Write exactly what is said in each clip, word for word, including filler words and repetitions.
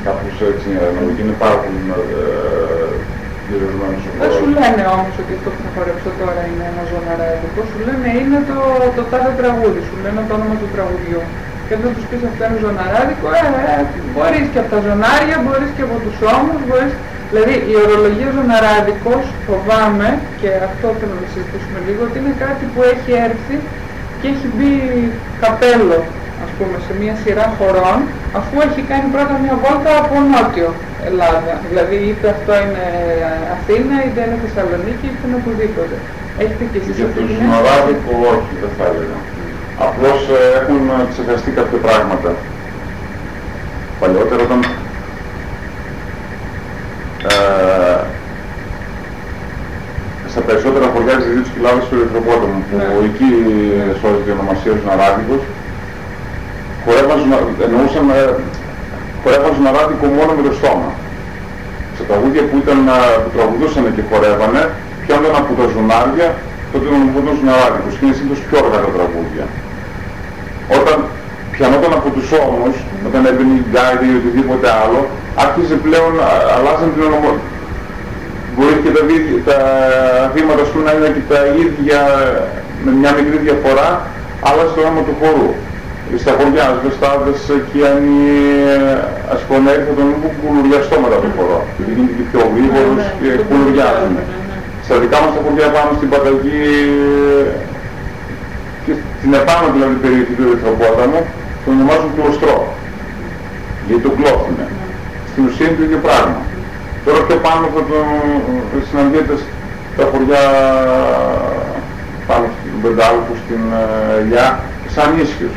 κάπως έτσι, είναι πάρα πολύ διαδεδομένος ο χώρος. Δεν σου λένε όμως ότι αυτό που θα χορέψω τώρα είναι ένα ζωναράδικο, σου λένε είναι το, το τάδε τραγούδι, σου λένε το όνομα του τραγουδιού. Και όταν τους πεις αυτό είναι ζωναράδικο, ε, ε, μπορείς και από τα ζωνάρια, μπορείς και από τους ώμους, μπορείς... Δηλαδή η ορολογία ζωναράδικος φοβάμαι, και αυτό θέλω να συζητήσουμε λίγο, ότι είναι κάτι που έχει έρθει και έχει μπει καπέλο, ας πούμε, σε μια σειρά χωρών, αφού έχει κάνει πρώτα μια βόλτα από νότιο Ελλάδα. Δηλαδή είτε αυτό είναι Αθήνα, είτε είναι Θεσσαλονίκη, είτε είναι οπουδήποτε. Έχετε και εσείς για το ζωναράδικο όχι, δεν θα έλεγα. Απλώς ε, έχουν ξεχαστεί κάποια πράγματα. Παλιότερα όταν ε, στα περισσότερα χωριά της Δυτικής Κυκλάδας του Ερυθροπόταμου, που ναι. εκεί σώζεται η ονομασία ζωναράδικος, εννοούσαν ε, χορεύαν ζωναράδικο μόνο με το στόμα. Σε τραγούδια που, ήταν, που τραγουδούσαν και χορεύανε, πιάνονταν από τα ζωνάρια, τότε ονομαζόταν ζωναράδικος και είναι σύντος πιο αργά τα τραγούδια. Όταν πιανόταν από τους ώμους, όταν έμπαινε η γκάιδα ή οτιδήποτε άλλο, άρχιζε πλέον, αλλάζαν την ονομασία. Μπορεί και τα, τα βήματα σου να είναι και τα ίδια, με μια μικρή διαφορά, άλλαζε το όνομα του χορού. Στα χωριά, Βεστάδες, Κιάνοι, ας πούμε, θα τον πω κουλουριαστό μετά το χορό. Γιατί γίνεται και πιο γρήγορος και κουλουριάζουν. Στα δικά μας τα χωριά πάνω στην Παταγή και στην επάνω δηλαδή περιοχή του Ερυθροπόταμου, τον ονομάζουν κλωστρό. Γιατί τον κλώθουνε. Στην ουσία είναι το ίδιο πράγμα. Τώρα πιο πάνω θα τον συναντιέται στα χωριά πάνω στην Πεντάλπου, στην Ελιά, σαν ίσιος.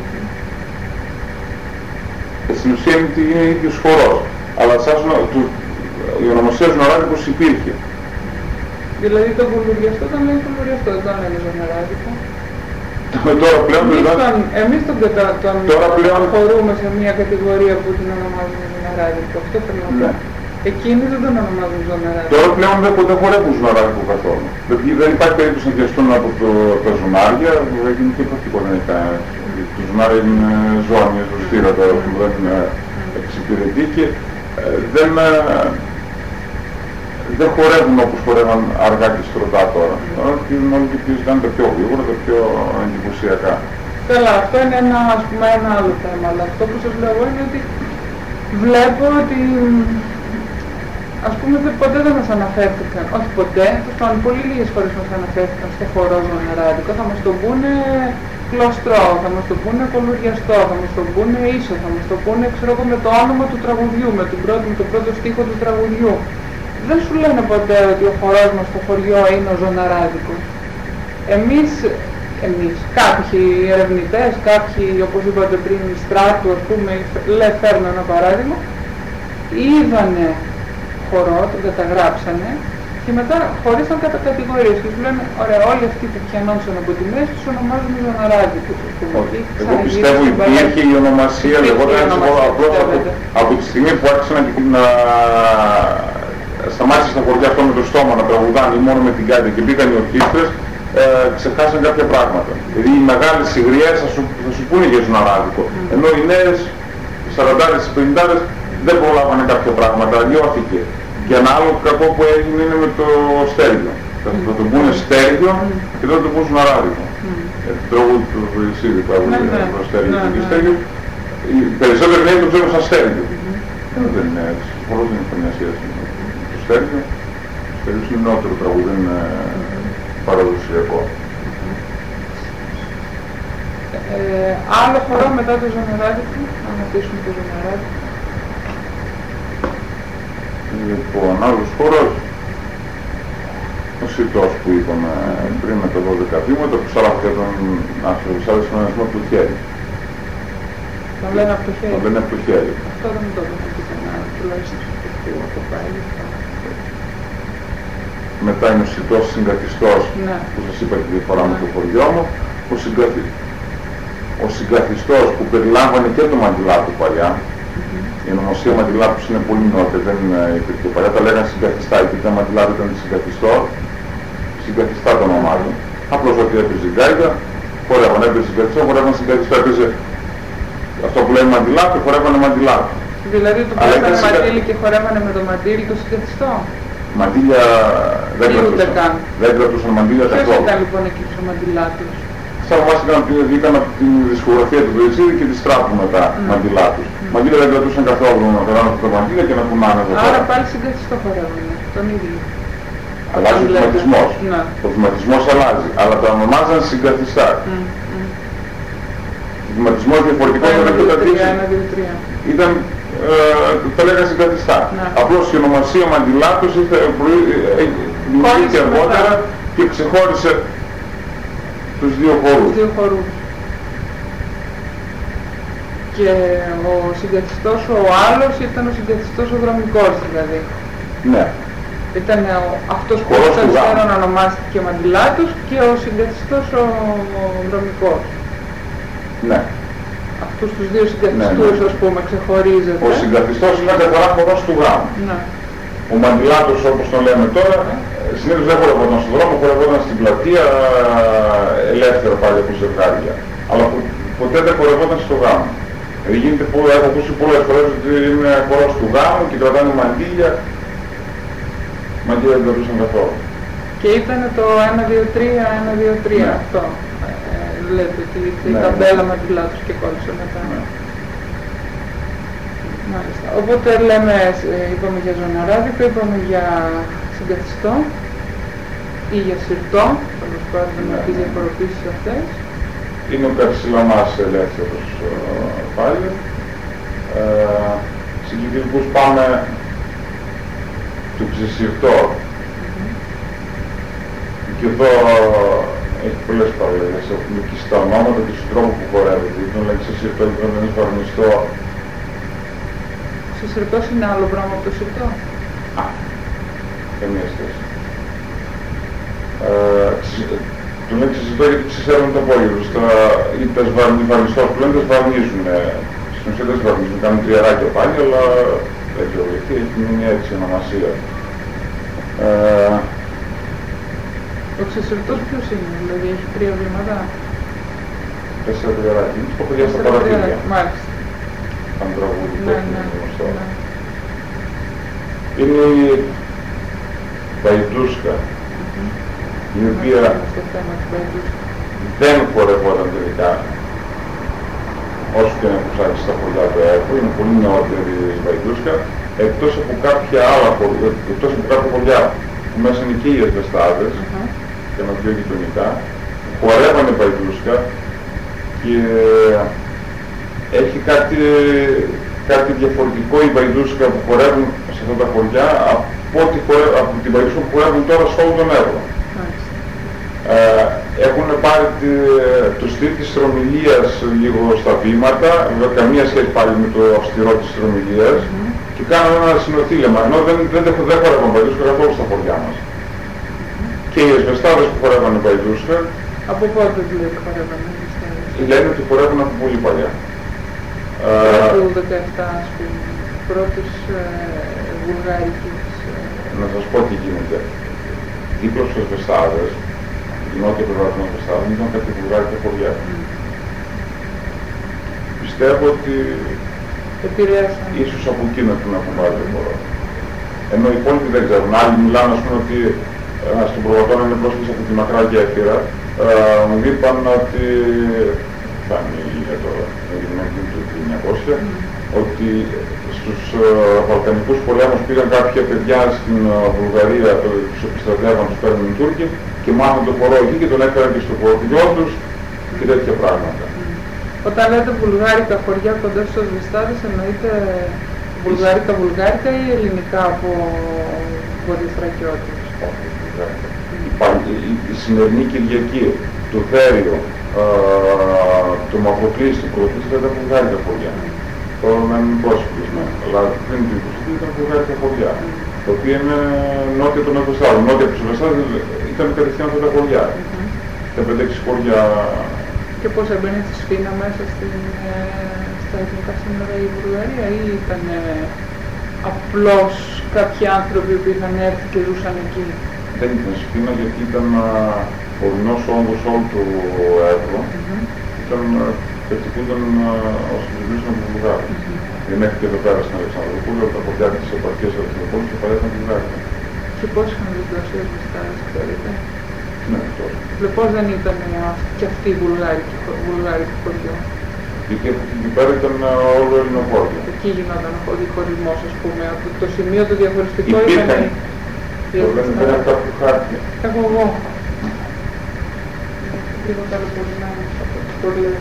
Στην ουσία είναι ίδιος χορός, αλλά σας, του, η ονομασία ζωναράδικος υπήρχε. Δηλαδή τον κουλουριαστό τον λέει κουλουριαστό, δεν τον λένε ζωναράδικο. Τώρα πλέον εμείς τον, εμείς τον, τον, τώρα πλέον χωρούμε σε μια κατηγορία που την ονομάζουμε ζωναράδικο, αυτό θέλω να πω. Εκείνοι δεν τον ονομάζουν ζωναράδικο. Τώρα πλέον δεν, δεν χορεύουν ζωναράδικο καθόλου. Δεν υπάρχει περίπτωση να πιαστούν από το, τα ζωνάρια, έγινε και πρακτικό δεν έχει κανένα. Το ζωνάρι είναι ζώνη, το στήρα τώρα που δεν εξυπηρετεί και ε, δεν, ε, δεν χορεύουν όπως χορεύαν αργά και στρωτά τώρα. Τώρα πηγαίνουν όλοι και πηγαίνουν τα πιο γρήγορα, τα πιο εντυπωσιακά. Καλά, αυτό είναι ένα, ας πούμε, ένα άλλο θέμα, αλλά αυτό που σας λέω εγώ είναι ότι βλέπω ότι ας πούμε ποτέ δεν μας αναφέρθηκαν, όχι ποτέ, falan πολύ λίγες φορές μας αναφέρθηκαν στο χορό ζωναράδικο, θα μας το πούνε κλωστρό, θα μας το πούνε κολουριαστό, θα μας το πούνε ίσο, θα μας το πούνε ξέρω εγώ με το όνομα του τραγουδιού, με τον πρώτο, με το πρώτο στίχο του τραγουδιού. Δεν σου λένε ποτέ ότι ο χορός μας στο χωριό είναι ο ζωναράδικος. Εμείς, εμείς, κάποιοι ερευνητές, κάποιοι όπως είπατε πριν στράτου, ας πούμε, λέ, φέρνω ένα παράδειγμα, είδανε χορό, τον καταγράψανε και μετά χωρίσαν κατά κατηγορίες και σου λένε ωραία, όλοι αυτοί που πιανόντουσαν από τη μέση τους ονομάζουν ζωναράδικους. Εγώ πιστεύω υπήρχε η ονομασία, λεγόταν έτσι απλώς από, από τη στιγμή που άρχισαν να, να σταμάτησαν στα χωριά αυτό με το στόμα να τραγουδάνε ή μόνο με την κάντη και μπήκαν οι ορχήστρες, ε, ξεχάσαν κάποια πράγματα. Δηλαδή οι μεγάλες συγγριές θα σου, θα σου πούνε για ζωναράδικο, mm. ενώ οι νέες, οι σαραντάρες, οι πενηντάρες δεν προλάβανε κάποια πράγματα, λιώθηκε. Και ένα άλλο κακό που έγινε είναι με το στέργιο. Θα mm. το πούνε στέργιο mm. και τότε το πούνε ζωναράδικο. Mm. Το τραγούδι του Βρυσίδη, το στέργιο και το στέργιο. Οι περισσότεροι νέοι το ξέρουν σαν στέργιο. Δεν είναι έτσι, χωρίς δεν έχει καμία σχέση. Το στέργιο, το στέργιο είναι νεότερο τραγούδι, δεν είναι παραδοσιακό. Ε, άλλο χορό μετά το ζωναράδικο, να αναπτύσσουμε το ζωναράδικο. Λοιπόν, άλλος χώρος, ο σιτός που είπαμε πριν με τα δώδεκα βήματα, που σάραχε τον αστροβισάδη στον αριθμό του χέρι. Τον λένε από το χέρι. Τον λένε από το χέρι. Αυτό δεν το δούμε πουθενά, τουλάχιστον στο από πάλι. Μετά είναι ο σιτός συγκαθιστός, ναι. που σας είπα τη διαφορά ναι. με το χωριό μου. Ο, συγκαθι... ο συγκαθιστός που περιλάμβανε και το μαντιλάτο παλιά. Η ονομασία Μαντιλάτους είναι πολύ νότια, δεν υπήρχε παλιά, τα λέγανε συγκαθιστά, υπήρχε Μαντιλάτου ήταν συγκαθιστό, συγκαθιστά το όνομά του. Απλώς ότι έπαιζε γκάιδα, χορεύανε, έπαιζε συγκαθιστό, χορεύανε συγκαθιστό, έπαιζε αυτό που λέμε Μαντιλάτου, χορεύανε Μαντιλάτου. Δηλαδή το πέρασανε μαντήλι και χορεύανε με το μαντήλι το συγκαθιστό. Μαντήλια δεν κρατούσαν. Δεν κρατούσαν μαντήλια καθόλου. Ποιος ήταν λοιπόν εκεί στο μαντήλά τους? Σαν μας βγήκαν από τη δισκογραφία του Βρυσίδη και τη στράφουν με τα mm. μαντήλά τους. Mm. Μαντήλια δεν κρατούσαν καθόλου να περάσουν από τα μαντήλια και να κουνάνε εδώ. Άρα πάλι συγκαθιστό χορεύανε, τον ίδιο. Αλλάζει ο βηματισμός. Ναι. Ο βηματισμός αλλάζει, αλλά τα ονομάζαν συγκαθιστά. Mm. Mm. Ο βηματισμός διαφορετικό ήταν από τα τρία. Ήταν, ε, το λέγανε συγκαθιστά. Ναι. Απλώς η ονομασία μαντηλάτος δημιουργήθηκε αργότερα και ξεχώρισε τους δύο χορούς. Τους δύο χορούς. Και ο συγκαθιστός ο άλλος ήταν ο συγκαθιστός ο δρομικός δηλαδή. Ναι. Ήταν ο, αυτός που αριστερόν ονομάστηκε μαντηλάτος και ο συγκαθιστός ο, ο δρομικός. Ναι. Αυτούς τους δύο συγκαθιστούς, ναι, ναι, ας πούμε, ξεχωρίζεται. Ο συγκαθιστός είναι καθαρά χορός του γάμου. Ναι. Ο μαντηλάτος, όπως τον λέμε τώρα, συνήθως δεν χορευόταν στον δρόμο, χορευόταν στην πλατεία, ελεύθερα πάλι από ζευγάρια. Αλλά πο, ποτέ δεν χορευόταν στο γάμο. Δηλαδή γίνεται, έχω ακούσει πολλές φορές ότι είναι χορός του γάμου και κρατάνε μαντήλια. Μαντήλια δεν κρατούσαν καθόλου. Και ήταν το ένα δύο τρία, ένα δύο τρία, ναι, αυτό. Βλέπετε ότι η ναι, ταμπέλα ναι, μαντηλάτος και κόλλησε μετά. Ναι. Μάλιστα. Οπότε λέμε, είπαμε για ζωναράδικο, είπαμε για συγκαθιστό ή για συρτό, τέλος πάντων με τις διαφοροποίησεις αυτές. Είναι ο Καρσιλαμάς ελεύθερος πάλι. Ε, συγκεκριτικούς πάμε του ξεσυρτό. Mm-hmm. Και εδώ έχει πολλές παραλλαγές, έχουμε και στα ονόματα και στους τρόπους που χορεύεται. Τον λέει ξεσυρτό και τον λένε φαρμιστό. Ξεσυρτός είναι άλλο πράγμα από το συρτό? Α, καμία σχέση. Ε, τον λέει ξεσυρτό γιατί ξεσέρνουν τα πόδια τους. Οι φαρμιστός που λένε τα σβαρνίζουν. Στην ουσία δεν σβαρνίζουν, κάνουν τριαράκια πάλι, αλλά δεν ξέρω γιατί, έχει μείνει έτσι η ονομασία. Ε, ο ξεσυρτός ποιος είναι, δηλαδή έχει τρία βλήματα? Τέσσερα τριαράκια, είναι το παιδιά στα παρατήρια. Μάλιστα. Αν τραγούδι, ναι, ναι, γνωστό. Ναι. Είναι η Παϊντούσκα, mm-hmm, η οποία δεν χορευόταν τελικά, όσο και να ψάξει στα χωριά του έργου, είναι πολύ νεότερη η Παϊντούσκα, εκτός από κάποια άλλα χωριά, εκτός από κάποια χωριά που μέσα είναι και οι ασβεστάδες, mm-hmm, και με πιο γειτονικά, χορεύανε Παϊντούσκα και έχει κάτι, κάτι διαφορετικό η Παϊντούσκα που χορεύουν σε αυτά τα χωριά από, τη, από την Παϊντούσκα που χορεύουν τώρα σε όλο τον Εύρο. Ε, έχουν πάρει τη, το στυλ της στρομιλίας λίγο στα βήματα, με καμία σχέση πάλι με το αυστηρό της στρομιλίας, mm-hmm, και κάνουν ένα συνοθήλεμα, ενώ δεν, δεν, δεν, δεν χορεύουν Παϊντούσκα καθόλου στα χωριά μας. Mm-hmm. Και οι εσβεστάδες που χορεύανε Παϊντούσκα, από πότε δηλαδή χορεύανε οι εσβεστάδες? λένε ότι χορεύουν από πολύ παλιά. Το δεκαεπτά, ας πούμε, πρώτης ε, βουλγαρικής. Ε... Να σας πω τι γίνεται. Δίπλα στους ασβεστάδες, η νότια πλευρά των ασβεστάδων, ήταν κάτι βουλγάρικα χωριά. Mm. Πιστεύω ότι επηρέασαν. Ίσως από εκείνα που να έχουν πάρει το χώρο. Ενώ οι υπόλοιποι δεν ξέρουν. Άλλοι μιλάνε, ας πούμε, ότι ε, στον προβατόνα είναι πρόσκληση από τη μακρά γέφυρα. Ε, μου είπαν ότι θα είναι για το εγκληματικό του χίλια εννιακόσια, mm, ότι στους uh, Βαλκανικούς πολέμους πήγαν κάποια παιδιά στην uh, Βουλγαρία, το, τους επιστρατεύαν, τους παίρνουν οι Τούρκοι και μάθαν το χορό εκεί και τον έφεραν και στο χωριό τους και τέτοια πράγματα. Mm. Όταν λέτε βουλγάρικα χωριά κοντά στους ασβεστάδες, εννοείται βουλγάρικα βουλγάρικα ή ελληνικά από βορειοθρακιώτες? Όχι, βουλγάρικα. Mm. Η, η σημερινή Κυριακή, το Θέριο, Uh, το Μαυροκλής, το Πρωτής ήταν βουλγάρικα χωριά. Τώρα να είναι πρόσφυγισμένο, αλλά πριν την εικοστή ήταν βουλγάρικα χωριά, τα οποία είναι νότια των Ασβεστάδων. Νότια από τους Ασβεστάδες ήταν κατευθείαν αυτά τα χωριά. Mm-hmm. Τα πέντε έξι χωριά. Και πώς έμπαινε στη Σφίνα μέσα στην, ε, στα εθνικά σύνορα η Βουλγαρία ή ήταν ε, απλώς κάποιοι άνθρωποι που είχαν έρθει και ζούσαν εκεί? Δεν ήταν Σφίνα γιατί ήταν ο ορεινός όγκος όλου του Εύρου, mm-hmm, ήταν, κατοικούνταν ως κυβερνήσεων από Βουλγάρους. Mm-hmm. Ε, μέχρι και εδώ πέρα στην Αλεξανδρούπολη, τα χωριά της επαρχίας Αλεξανδρούπολης και παλιά ήταν βουλγάρικα. Και πώς είχαν δώσει οι Βουλγάρες, ξέρετε? Ναι, τόσο. Λοιπόν, δεν ήταν και αυτή η βουλγάρικη, βουλγάρικη χωριό. Γιατί από εκεί πέρα ήταν όλο ελληνοχώρια. Εκεί γινόταν ο διχωρισμός, ας πούμε, από το σημείο το διαχωριστικό ήταν... Το λένε δεν είναι κάποιο χάρτη. Έχω εγώ. Λίγο ταλαιπωρημένος από τις πολλές.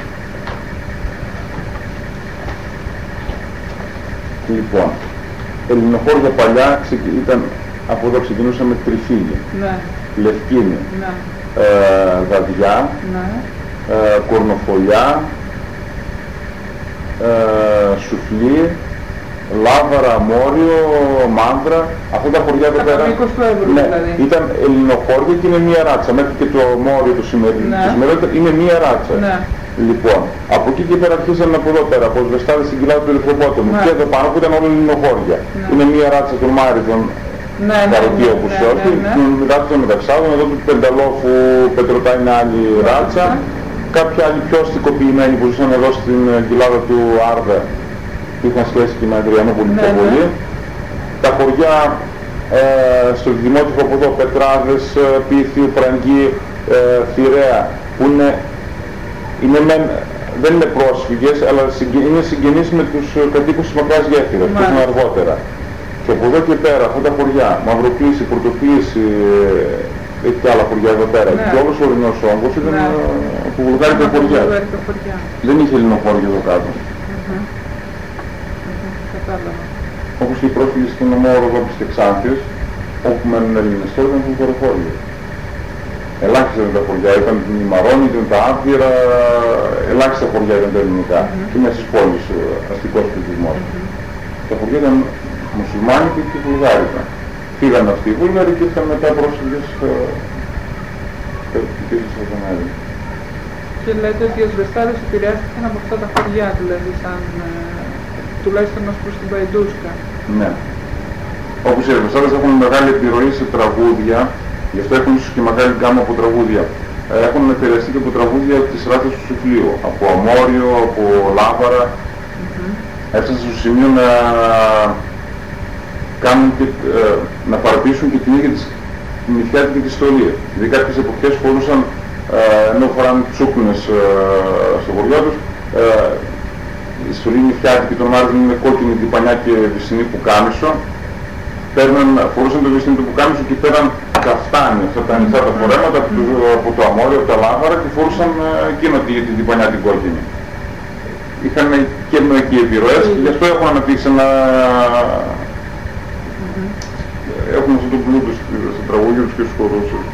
Λοιπόν, ελληνοχώρια παλιά ήταν, από εδώ ξεκινούσαμε Τριφύλι, ναι. Λευκίνη, ναι. Ε, Δαδιά, ναι. Ε, Κορνοφολιά, ε, Σουφλή, Λάβαρα, Μόριο, Μάνδρα, αυτά τα χωριά εδώ πέρα. είκοσι του ευρώ, ναι, δηλαδή. ήταν ελληνοχώρια και είναι μία ράτσα. Μέχρι και το Μόριο, το σημερινό, ναι. το σημερινό είναι μία ράτσα. Ναι. Λοιπόν, από εκεί και πέρα αρχίσαν από εδώ πέρα, από Σβεστάδες στην κοιλάδα του Ερυθροπόταμου. Ναι. Και εδώ πάνω που ήταν όλα ελληνοχώρια. Ναι. Είναι μία ράτσα των Μάριδων, ναι, Καροτή, ναι, όπως ναι, όχι, ναι, ναι. Μετά των Μεταξάδων, εδώ του Πενταλόφου Πετρωτά είναι άλλη ναι. ράτσα. Ναι. Κάποιοι άλλοι πιο αστικοποιημένοι που ζούσαν εδώ στην κοιλάδα του Άρδα, που είχαν σχέση και με Αδριανόπολη πιο ναι, πολύ. Ναι. Τα χωριά ε, στο δημότυπο από εδώ, Πετράδες, Πίθιο, Φραγκή, ε, Θηρέα, που είναι, είναι με, δεν είναι πρόσφυγες, αλλά συγκε, είναι συγγενείς με τους κατοίκους της Μακράς Γέφυρας, που ήρθαν αργότερα. Και από εδώ και πέρα, αυτά τα χωριά, Μαυροποίηση, Πορτοποίηση, ε, έχει και άλλα χωριά εδώ πέρα. Ναι. Και όλος ο ορεινός όγκος ήταν ναι. από βουλγάρικα χωριά. Δεν είχε ελληνοχώρια εδώ κάτω. Mm-hmm. Mm-hmm. Όπως και οι πρόσφυγες στην νομό Ροδόπης και Ξάνθης, όπου μένουν Έλληνες τώρα ήταν βουλγαροχώρια. Ελάχιστα ήταν τα χωριά, ήταν την Μαρόνη, ήταν τα Άπειρα, ελάχιστα χωριά ήταν τα ελληνικά. Mm-hmm. Και μέσα στις πόλεις, αστικός πληθυσμός. Mm-hmm. Τα χωριά ήταν μουσουλμάνικα και βουλγάρικα. Φύγαν αυτοί οι Βούλγαροι και ήρθαν μετά πρόσφυγες και ήρθαν στον Έλλη. Και λέτε ότι οι Ασβεστάδες επηρεάστηκαν από αυτά τα χωριά, δηλαδή σαν, ε, τουλάχιστον ως προς την Παϊντούσκα. Ναι. Όπως οι Ασβεστάδες έχουν μεγάλη επιρροή σε τραγούδια, γι' αυτό έχουν ίσως και μεγάλη γκάμα από τραγούδια. Ε, έχουν επηρεαστεί και από τραγούδια της ράτσας του Σουφλίου, από Αμόριο, από Λάβαρα. Mm-hmm. Έφτασαν στο σημείο να κάνουν και, ε, να παραποιήσουν και την ίδια της νηφιάτικη της στολή. Δηλαδή κάποιες εποχές φορούσαν, ε, ενώ φοράνε τσούκνες ε, στο χωριό τους, ε, η στολή νηφιάτικη των Μάρτιν είναι κόκκινη διπανιά και βυσσινή πουκάμισο. Παίρναν, φορούσαν το βυσσινή του πουκάμισο και πέραν καφτάνι, αυτά τα ανοιχτά τα φορέματα από το, από το Αμόριο, από τα Λάβαρα και φορούσαν ε, εκείνο τη, τη διπανιά την κόκκινη. Είχαν και εκεί επιρροές και γι' αυτό έχουν αναπτύξει ένα... Έχουν αυτό το πλούτο στο τραγούδιο τους και στους χορούς τους.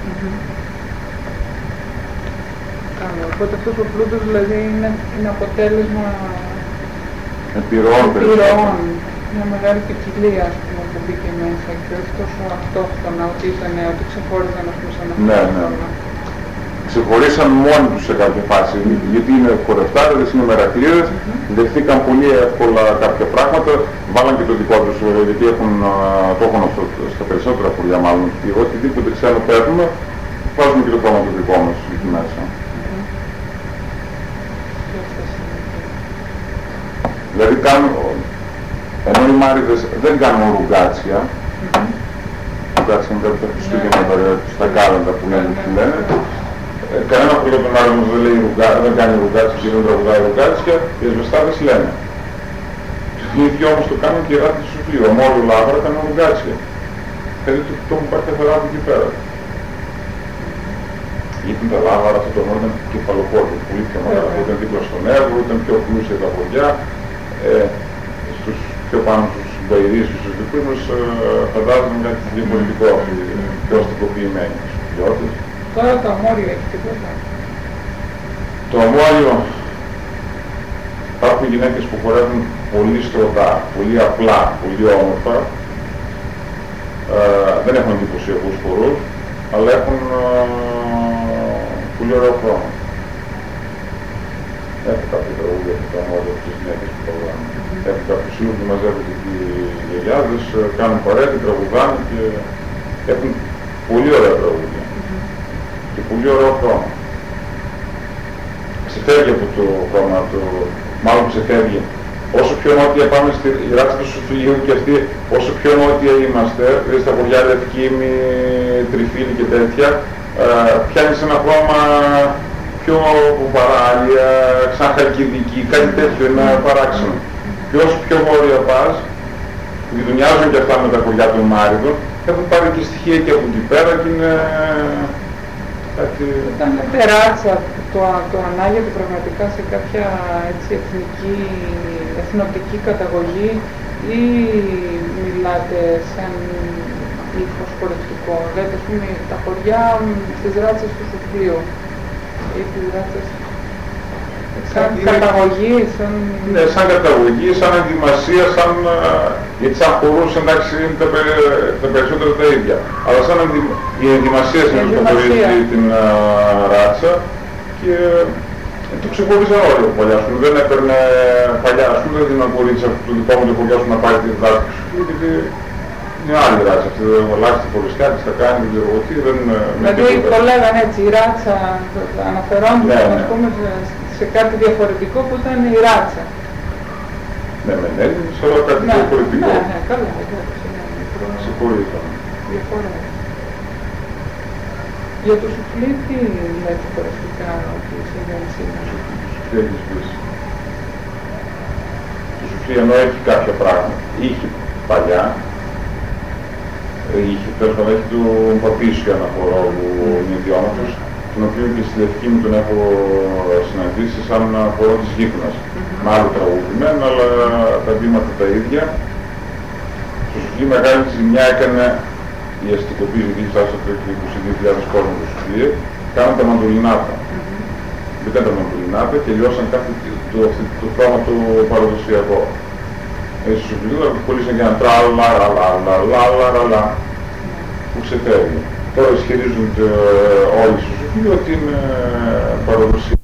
Καλά, οπότε αυτός ο πλούτος δηλαδή είναι, είναι αποτέλεσμα επιρροών, επιρροών. Μια μεγάλη ποικιλία, ας πούμε, που μπήκε μέσα και όχι τόσο αυτόχθονα ότι ήταν, ότι ξεχώριζαν, ας πούμε, σαν ναι, ναι. Ξεχωρίσαν μόνοι τους σε κάποια φάση, mm-hmm. γιατί είναι χορευτάριδες, είναι μερακλείδες, mm-hmm. δεχθήκαν πολύ εύκολα κάποια πράγματα, βάλαν και το δικό τους, γιατί έχουν, το έχουν στο, στα περισσότερα χωριά μάλλον, και οτιδήποτε ξένο παίρνουμε, βάζουμε και το κόμμα το δικό μας εκεί μέσα. Mm-hmm. Δηλαδή κάνουν, ενώ οι Μάριδες δεν κάνουν ρουγγάτσια, mm-hmm. ρουγγάτσια είναι κάποια Χριστούγεννα, mm-hmm. στα κάλαντα που λένε, mm-hmm. που λένε, Ε, κανένα χωριό των άλλων δεν, λέει, δεν κάνει ρουγγάτσια και δεν τραγουδάει ρουγγάτσια, οι Ασβεστάδες λένε. Οι ίδιοι όμως το κάνουν και οι Ράτες του Σουφλίου. Ο Μόριο Λάβαρα κάνουν ρουγγάτσια. Δηλαδή το, το έχουν πάρει καθαρά από εκεί πέρα. Γιατί τα Λάβαρα αυτό το νόμο ήταν κεφαλοπόρτο, πολύ πιο μεγάλο. Yeah. Ήταν δίπλα στον Εύρο, ήταν πιο πλούσια τα χωριά. Ε, στους πιο πάνω στους Μπαϊρείς και στους δικούς μας ε, φαντάζομαι κάτι διαφορετικό, mm. πιο αστικοποιημένοι. Τώρα το Αμόριο έχει τίποτα. Το Αμόριο, υπάρχουν γυναίκες που χορεύουν πολύ στρωτά, πολύ απλά, πολύ όμορφα. Ε, δεν έχουν εντυπωσιακούς χορούς, αλλά έχουν ε, πολύ ωραίο χρόνο. Έχω κάποια τραγούδια από το Αμόριο από τις γυναίκες που τραγουδάνε. Mm-hmm. Έχω κάποιους σύλλογους που μαζεύονται και οι γιαγιάδες, κάνουν παρέα και τραγουδάνε και έχουν πολύ ωραία τραγούδια. Και πολύ ωραίο χρώμα. Ξεφεύγει από το χρώμα, το... μάλλον ξεφεύγει όσο πιο νότια πάμε στη ράτσα του Σουφλίου και αυτή, όσο πιο νότια είμαστε, δηλαδή στα χωριά Λευκήμη, Τριφύλη και τέτοια, ε, πιάνεις ένα χρώμα πιο παράλια, σαν Χαλκιδική, κάτι τέτοιο, είναι παράξενο. Και όσο πιο βόρεια πας, που γειτονιάζουν και αυτά με τα χωριά των Μάριδων, έχουν πάρει και στοιχεία και από εκεί πέρα και είναι κάτι... Όταν λέτε ράτσα, το, το ανάγεται πραγματικά σε κάποια έτσι, εθνική, εθνοτική καταγωγή ή μιλάτε σαν ύφος χορευτικό? Λέτε, ας πούμε, τα χωριά στις ράτσες του Σουφλίου ή τις ράτσες σαν είναι... καταγωγή, σαν... Ναι, σαν καταγωγή, σαν ενδυμασία, σαν... γιατί σαν χορούς εντάξει είναι τα, περι... τα περισσότερα τα ίδια. Αλλά σαν ενδυ... η ενδυμασία συνεχίζει την uh, ράτσα και το ξεχωρίζαν όλοι από παλιά. Ας πούμε, δεν έπαιρνε παλιά, ας πούμε, δεν δίνω κορίτσια του δικό μου το χωριά σου να πάρει τη δράση του, γιατί είναι άλλη ράτσα. Αυτή δεν αλλάξει τη φορεστιά, τι θα κάνει, δεν ξέρω τι, δεν... Δηλαδή το λέγανε έτσι, η ράτσα, αναφερόντουσαν, ναι, ναι. Ας πούμε, σε κάτι διαφορετικό που ήταν η ράτσα. Ναι, με Έλληνες, αλλά κάτι ναι, διαφορετικό. Ναι, ναι, καλά, εντάξει, ναι, συγχωρείτε. Διαφορά. Για το Σουφλί, τι λέτε χορευτικά ότι συμβαίνει σήμερα? Τι έχεις πεις? Το Σουφλί ενώ έχει κάποια πράγματα. Είχε παλιά, είχε τέλος πάντων, έχει τον Παπίσιο ένα χορό που είναι ιδιόμορφος, τον οποίο και στη Λευκή μου τον έχω συναντήσει σαν χορό της Γύφνας. Mm-hmm. Με άλλο τραγουδημένο, αλλά τα βήματα τα ίδια. Στο Σουφλί μεγάλη ζημιά έκανε η αστικοποίηση που είχε φτάσει στο είκοσι δύο χιλιάδες κόσμο του Σουφλί, κάναν τα μαντολινάτα. Mm-hmm. Μπήκαν τα μαντολινάτα και λιώσαν κάθε το, το, το πράγμα το παραδοσιακό. Στο Σουφλί κολλήσαν και ένα τραλαλαλαλαλαλαλα που ξεφεύγει. Τώρα ισχυρίζονται όλοι στο Σουφλί ότι είναι παραδοσιακό.